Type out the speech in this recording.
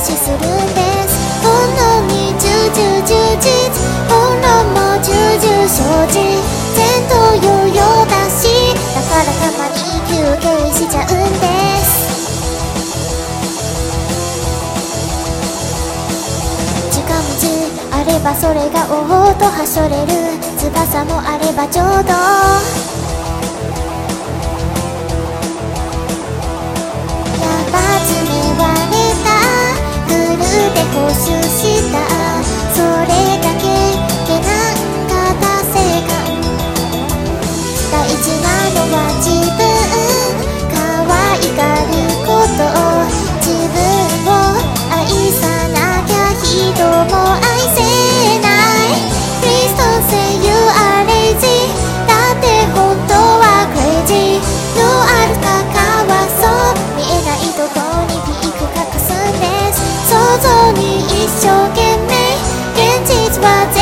視するんです。本能に従実、本能も重々承知、前途悠々だし、だからたまに休憩しちゃうんです。近道あればそれがおおとはしょれる、翼もあればちょうどで補修した、それだけなんか達成感。大事なのは自分、可愛がること、自分を愛さなきゃ人も愛せない。 Please don't say you are lazy、 だって本当は crazy。 どうあるかかわそう、見えないとこにピーク隠すんです。想像に一生懸命、現実は